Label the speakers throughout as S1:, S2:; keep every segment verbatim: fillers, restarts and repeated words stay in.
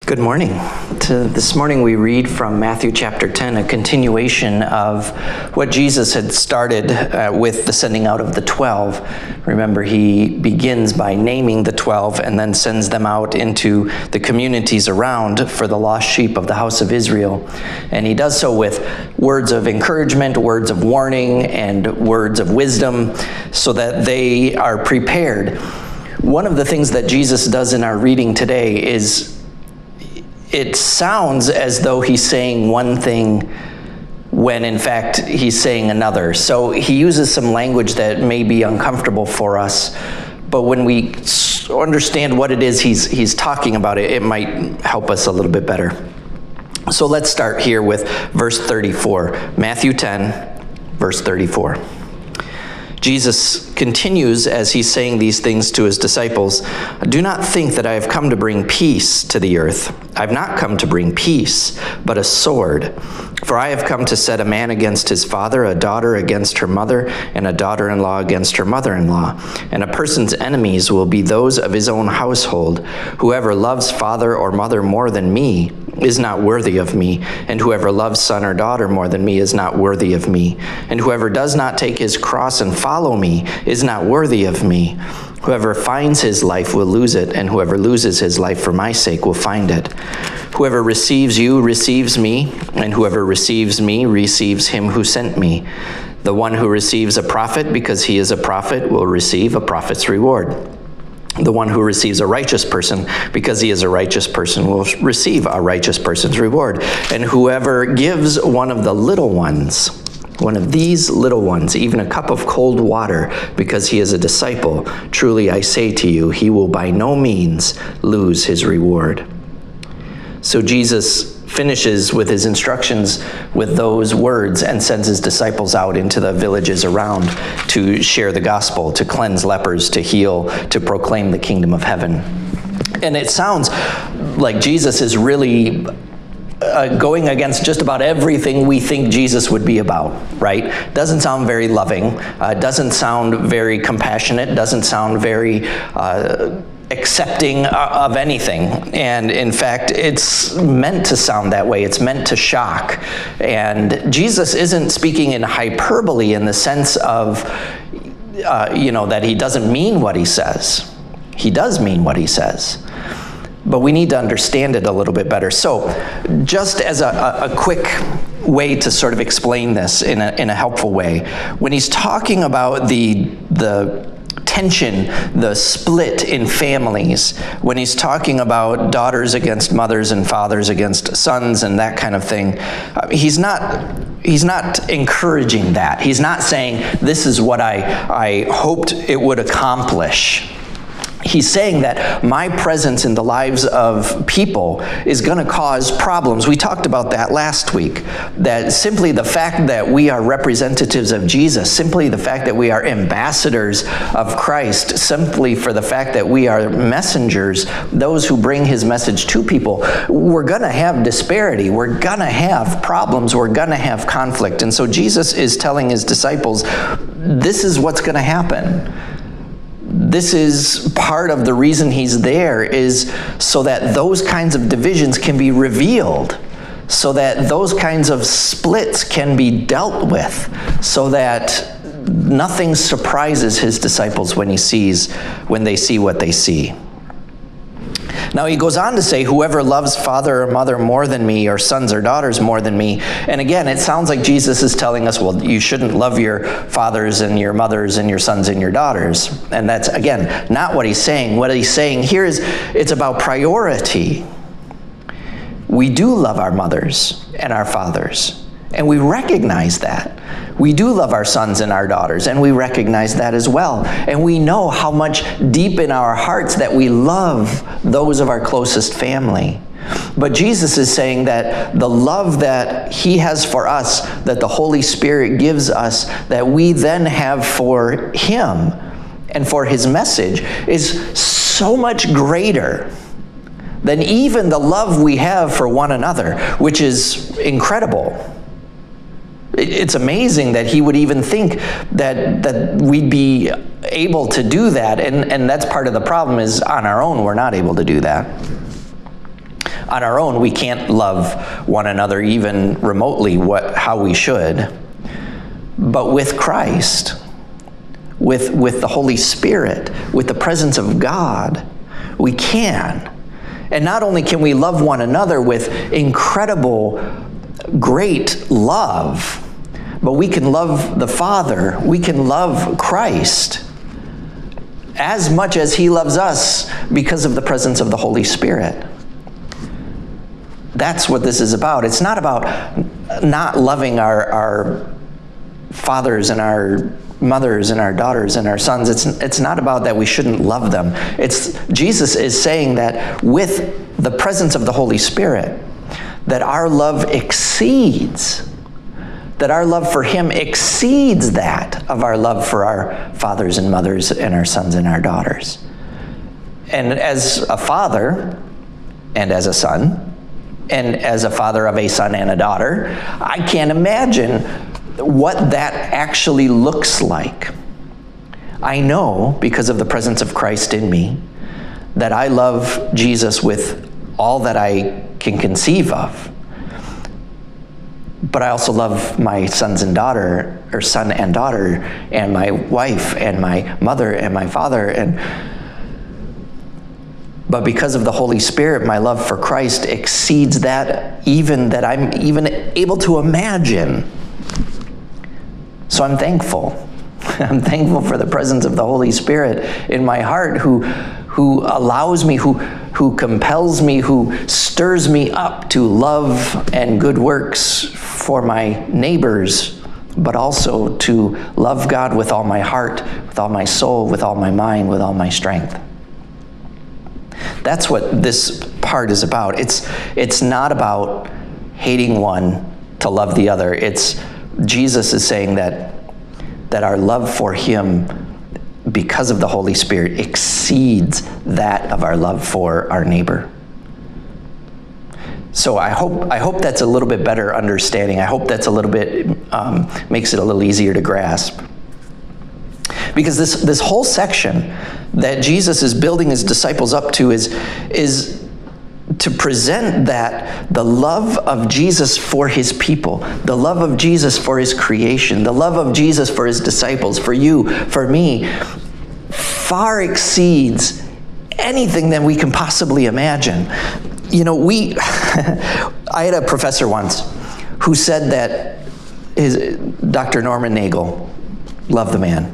S1: Good morning. To this morning we read from Matthew chapter ten, a continuation of what Jesus had started uh, with the sending out of the twelve. Remember, he begins by naming the twelve and then sends them out into the communities around for the lost sheep of the house of Israel. And he does so with words of encouragement, words of warning, and words of wisdom so that they are prepared. One of the things that Jesus does in our reading today is it sounds as though he's saying one thing when in fact he's saying another. So he uses some language that may be uncomfortable for us, but when we understand what it is he's he's talking about, it, it might help us a little bit better. So let's start here with verse thirty-four. Matthew ten, verse thirty-four. Jesus continues as he's saying these things to his disciples. Do not think that I have come to bring peace to the earth. I have not come to bring peace, but a sword. For I have come to set a man against his father, a daughter against her mother, and a daughter-in-law against her mother-in-law. And a person's enemies will be those of his own household. Whoever loves father or mother more than me is not worthy of me, and whoever loves son or daughter more than me is not worthy of me. And whoever does not take his cross and follow me is not worthy of me. Whoever finds his life will lose it, and whoever loses his life for my sake will find it. Whoever receives you receives me, and whoever receives me receives him who sent me. The one who receives a prophet because he is a prophet will receive a prophet's reward. The one who receives a righteous person because he is a righteous person will receive a righteous person's reward. And whoever gives one of the little ones, one of these little ones, even a cup of cold water because he is a disciple, truly I say to you, he will by no means lose his reward. So Jesus finishes with his instructions with those words and sends his disciples out into the villages around to share the gospel, to cleanse lepers, to heal, to proclaim the kingdom of heaven. And it sounds like Jesus is really uh, going against just about everything we think Jesus would be about, right? Doesn't sound very loving, uh, doesn't sound very compassionate, doesn't sound very uh, accepting of anything. And in fact, it's meant to sound that way. It's meant to shock. And Jesus isn't speaking in hyperbole in the sense of, uh, you know, that he doesn't mean what he says. He does mean what he says. But we need to understand it a little bit better. So just as a, a, a quick way to sort of explain this in a, in a helpful way, when he's talking about the, the tension, the split in families, when he's talking about daughters against mothers and fathers against sons and that kind of thing, uh, he's not he's not encouraging that. He's not saying, this is what I, I hoped it would accomplish. He's saying that my presence in the lives of people is going to cause problems. We talked about that last week, that simply the fact that we are representatives of Jesus, simply the fact that we are ambassadors of Christ, simply for the fact that we are messengers, those who bring his message to people, we're going to have disparity. We're going to have problems. We're going to have conflict. And so Jesus is telling his disciples, this is what's going to happen. This is part of the reason he's there, is so that those kinds of divisions can be revealed, so that those kinds of splits can be dealt with, so that nothing surprises his disciples when he sees, when they see what they see. Now he goes on to say, whoever loves father or mother more than me, or sons or daughters more than me. And again, it sounds like Jesus is telling us, well, you shouldn't love your fathers and your mothers and your sons and your daughters. And that's, again, not what he's saying. What he's saying here is it's about priority. We do love our mothers and our fathers, and we recognize that. We do love our sons and our daughters, and we recognize that as well. And we know how much deep in our hearts that we love those of our closest family. But Jesus is saying that the love that he has for us, that the Holy Spirit gives us, that we then have for him and for his message, is so much greater than even the love we have for one another, which is incredible. It's amazing that he would even think that that we'd be able to do that, and, and that's part of the problem, is on our own we're not able to do that. on our own, we can't love one another even remotely what how we should. But with Christ, with, with the Holy Spirit, with the presence of God, we can. And not only can we love one another with incredible, great love, but we can love the Father, we can love Christ as much as he loves us because of the presence of the Holy Spirit. That's what this is about. It's not about not loving our, our fathers and our mothers and our daughters and our sons. It's, it's not about that we shouldn't love them. It's, Jesus is saying that with the presence of the Holy Spirit, that our love exceeds, that our love for him exceeds that of our love for our fathers and mothers and our sons and our daughters. And as a father and as a son, and as a father of a son and a daughter, I can't imagine what that actually looks like. I know, because of the presence of Christ in me, that I love Jesus with all that I can conceive of. But I also love my sons and daughter, or son and daughter, and my wife, and my mother, and my father, and but because of the Holy Spirit, my love for Christ exceeds that, even that I'm even able to imagine. So I'm thankful. I'm thankful for the presence of the Holy Spirit in my heart, who, who allows me, who, who compels me, who stirs me up to love and good works for my neighbors, but also to love God with all my heart, with all my soul, with all my mind, with all my strength. That's what this part is about. It's, it's not about hating one to love the other. It's Jesus is saying that, that our love for him, because of the Holy Spirit, exceeds that of our love for our neighbor. So I hope, I hope that's a little bit better understanding. I hope that's a little bit, um, makes it a little easier to grasp. Because this, this whole section that Jesus is building his disciples up to is, is to present that the love of Jesus for his people, the love of Jesus for his creation, the love of Jesus for his disciples, for you, for me, far exceeds anything that we can possibly imagine. You know, we, I had a professor once who said that, his, Doctor Norman Nagel, love the man,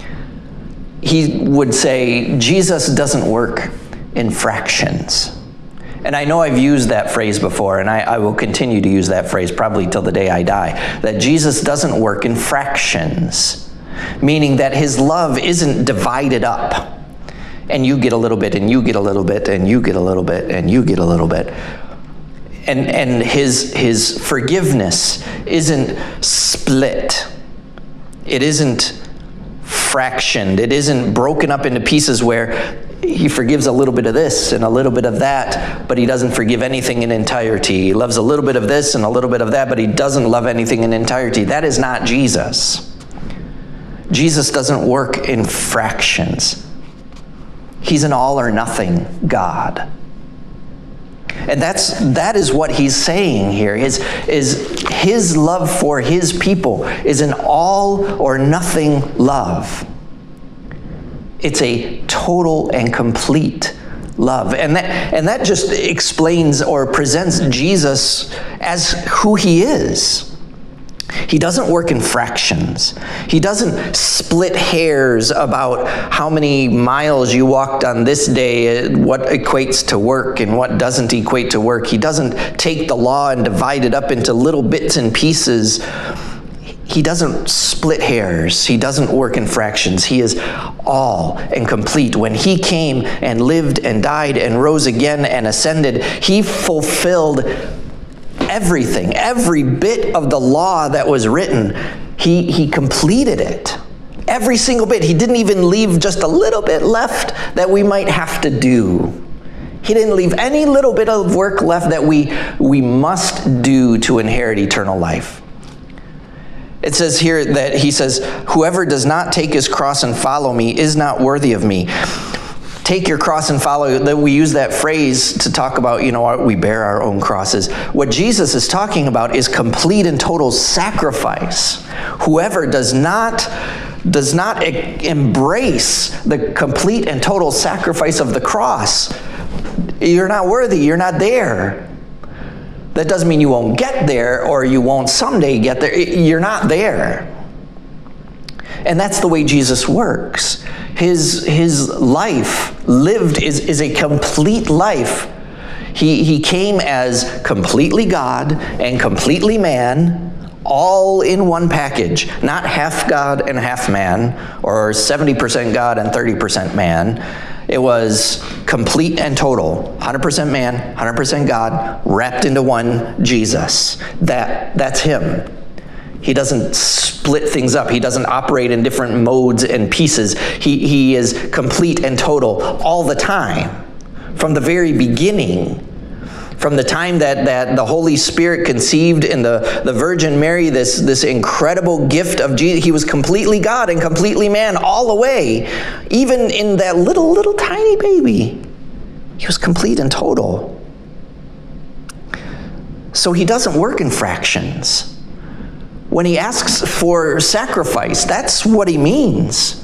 S1: he would say, Jesus doesn't work in fractions. And I know I've used that phrase before, and I, I will continue to use that phrase probably till the day I die, that Jesus doesn't work in fractions, meaning that his love isn't divided up, and you get a little bit, and you get a little bit, and you get a little bit, and you get a little bit. And, and his, his forgiveness isn't split. It isn't fractioned. It isn't broken up into pieces where he forgives a little bit of this and a little bit of that, but he doesn't forgive anything in entirety. He loves a little bit of this and a little bit of that, but he doesn't love anything in entirety. That is not Jesus. Jesus doesn't work in fractions. He's an all or nothing God. And that's, that is what he's saying here, is, is his love for his people is an all or nothing love. It's a total and complete love. And that, and that just explains or presents Jesus as who he is. He doesn't work in fractions. He doesn't split hairs about how many miles you walked on this day, what equates to work and what doesn't equate to work. He doesn't take the law and divide it up into little bits and pieces. He doesn't split hairs. He doesn't work in fractions. He is all and complete. When he came and lived and died and rose again and ascended, he fulfilled everything, every bit of the law that was written. He, he completed it. Every single bit. He didn't even leave just a little bit left that we might have to do. He didn't leave any little bit of work left that we, we must do to inherit eternal life. It says here that he says, whoever does not take his cross and follow me is not worthy of me. take your cross and follow. That we use that phrase to talk about, you know, we bear our own crosses. What Jesus is talking about is complete and total sacrifice. Whoever does not does not e- embrace the complete and total sacrifice of the cross, you're not worthy, you're not there. That doesn't mean you won't get there or you won't someday get there. You're not there. And that's the way Jesus works. His, his life lived is, is a complete life. He, he came as completely God and completely man, all in one package, not half God and half man, or seventy percent God and thirty percent man. It was complete and total, one hundred percent man, one hundred percent God, wrapped into one Jesus. That, that's him. He doesn't split things up. He doesn't operate in different modes and pieces. He, he is complete and total all the time, from the very beginning. From the time that, that the Holy Spirit conceived in the, the Virgin Mary, this, this incredible gift of Jesus, he was completely God and completely man all the way. Even in that little, little tiny baby, he was complete and total. So he doesn't work in fractions. When he asks for sacrifice, that's what he means.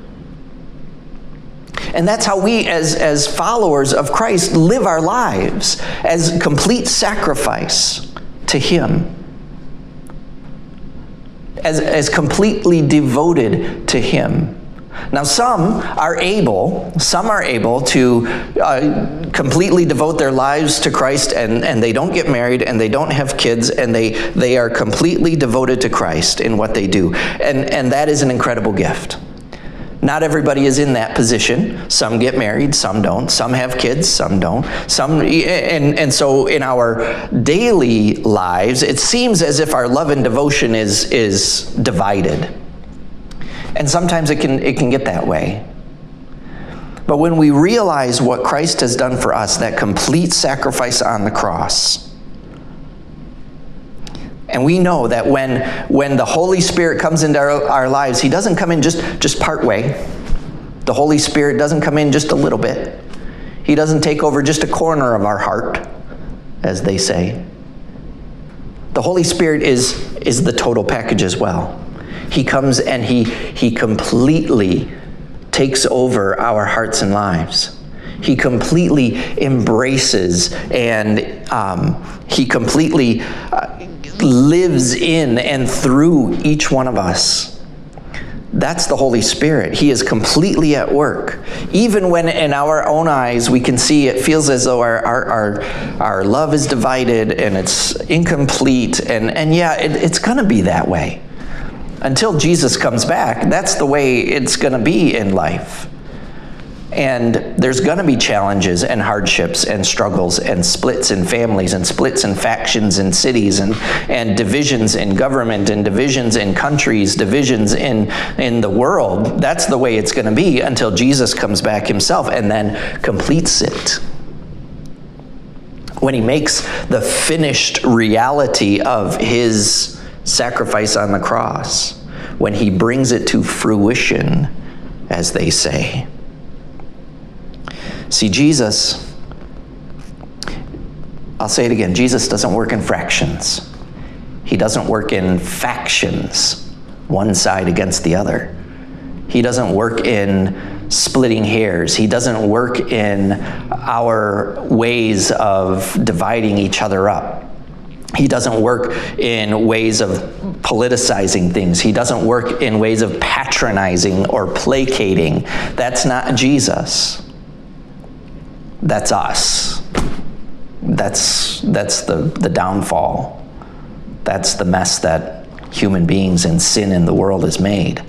S1: And that's how we, as, as followers of Christ, live our lives, as complete sacrifice to him, as, as completely devoted to him. Now, some are able, some are able to uh, completely devote their lives to Christ, and, and they don't get married, and they don't have kids, and they, they are completely devoted to Christ in what they do. And, and that is an incredible gift. Not everybody is in that position. Some get married, some don't. Some have kids, some don't. Some, and, and so in our daily lives, it seems as if our love and devotion is, is divided. And sometimes it can, it can get that way. But when we realize what Christ has done for us, that complete sacrifice on the cross, and we know that when, when the Holy Spirit comes into our, our lives, he doesn't come in just, just part way. The Holy Spirit doesn't come in just a little bit. He doesn't take over just a corner of our heart, as they say. The Holy Spirit is, is the total package as well. He comes and he, he completely takes over our hearts and lives. He completely embraces and um, he completely uh, lives in and through each one of us. That's the Holy Spirit. He is completely at work. Even when in our own eyes we can see it feels as though our our our, our love is divided and it's incomplete. And, and yeah, it, it's going to be that way. Until Jesus comes back, that's the way it's going to be in life. And there's going to be challenges and hardships and struggles and splits in families and splits in factions in cities and, and divisions in government and divisions in countries, divisions in, in the world. That's the way it's going to be until Jesus comes back himself and then completes it. When he makes the finished reality of his sacrifice on the cross, when he brings it to fruition, as they say. See, Jesus, I'll say it again, Jesus doesn't work in fractions. He doesn't work in factions, one side against the other. He doesn't work in splitting hairs. He doesn't work in our ways of dividing each other up. He doesn't work in ways of politicizing things. He doesn't work in ways of patronizing or placating. That's not Jesus. That's us. That's, that's the, the downfall. That's the mess that human beings and sin in the world has made.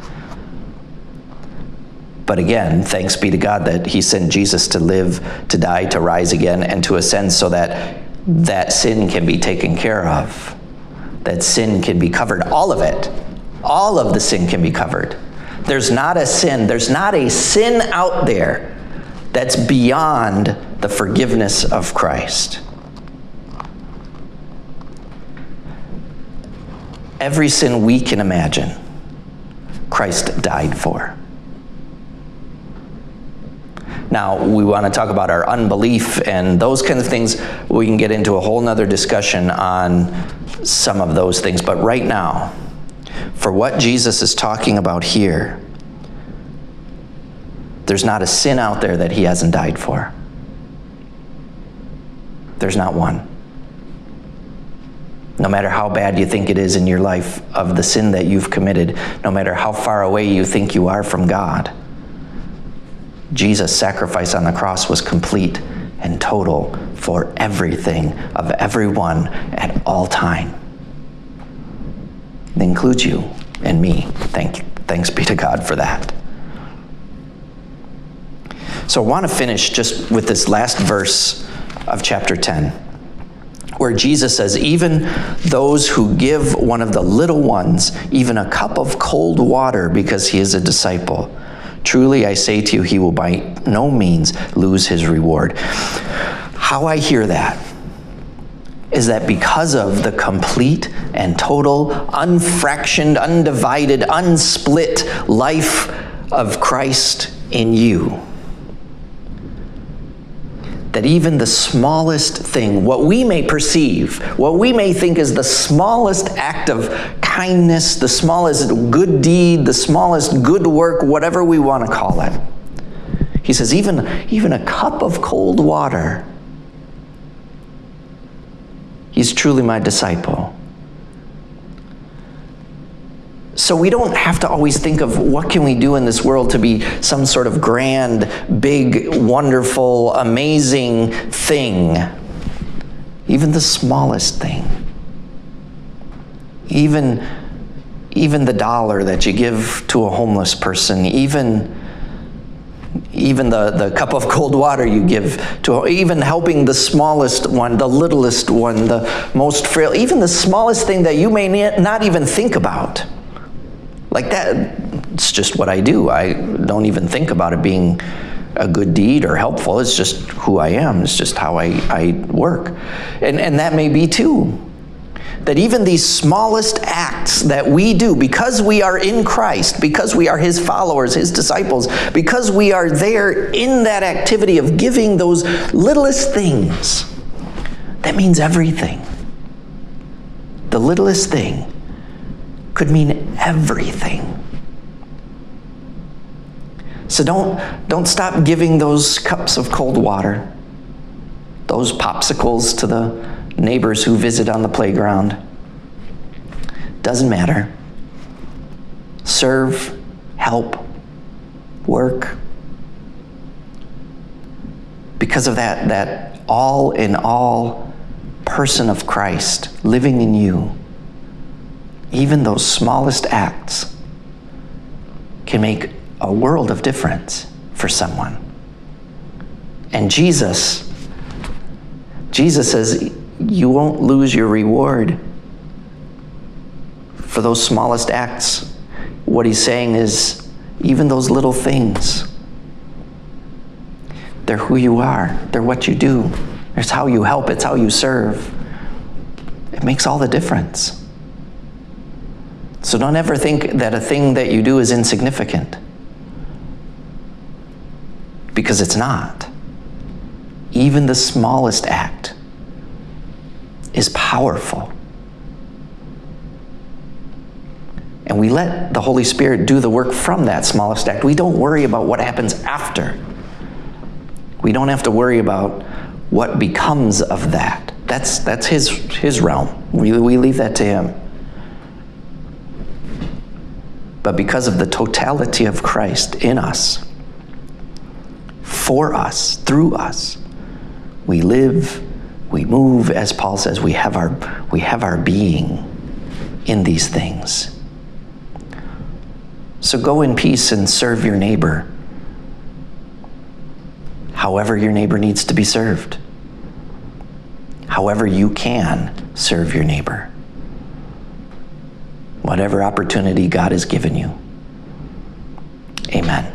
S1: But again, thanks be to God that he sent Jesus to live, to die, to rise again, and to ascend so that that sin can be taken care of. That sin can be covered. All of it. All of the sin can be covered. There's not a sin. There's not a sin out there that's beyond the forgiveness of Christ. Every sin we can imagine, Christ died for. Now, we want to talk about our unbelief and those kinds of things. We can get into a whole nother discussion on some of those things. But right now, for what Jesus is talking about here, there's not a sin out there that he hasn't died for. There's not one. No matter how bad you think it is in your life of the sin that you've committed, no matter how far away you think you are from God, Jesus' sacrifice on the cross was complete and total for everything of everyone at all time. It includes you and me. Thank, thanks be to God for that. So I want to finish just with this last verse of chapter ten, where Jesus says, even those who give one of the little ones even a cup of cold water because he is a disciple, truly I say to you, he will by no means lose his reward. How I hear that is that because of the complete and total, unfractioned, undivided, unsplit life of Christ in you, that even the smallest thing, what we may perceive, what we may think is the smallest act of kindness, the smallest good deed, the smallest good work, whatever we want to call it. He says, even, even a cup of cold water, he's truly my disciple. So we don't have to always think of what can we do in this world to be some sort of grand, big, wonderful, amazing thing. Even the smallest thing. Even, even the dollar that you give to a homeless person, even, even the, the cup of cold water you give to, even helping the smallest one, the littlest one, the most frail, even the smallest thing that you may not even think about. Like that, it's just what I do. I don't even think about it being a good deed or helpful. It's just who I am. It's just how I, I work. And, and that may be too. That even these smallest acts that we do, because we are in Christ, because we are his followers, his disciples, because we are there in that activity of giving those littlest things, that means everything. The littlest thing could mean everything. So don't, don't stop giving those cups of cold water, those popsicles to the neighbors who visit on the playground. Doesn't matter. Serve, help, work. Because of that, that all in all person of Christ living in you, even those smallest acts can make a world of difference for someone. And Jesus, Jesus says, you won't lose your reward for those smallest acts. What he's saying is, even those little things, they're who you are. They're what you do. It's how you help. It's how you serve. It makes all the difference. So don't ever think that a thing that you do is insignificant, because it's not. Even the smallest act is powerful. And we let the Holy Spirit do the work from that smallest act. We don't worry about what happens after. We don't have to worry about what becomes of that. That's, that's his, his realm. We, we leave that to him. But because of the totality of Christ in us, for us, through us, we live, we move, as Paul says, we have our, we have our being in these things. So go in peace and serve your neighbor, however your neighbor needs to be served, however you can serve your neighbor. Whatever opportunity God has given you. Amen.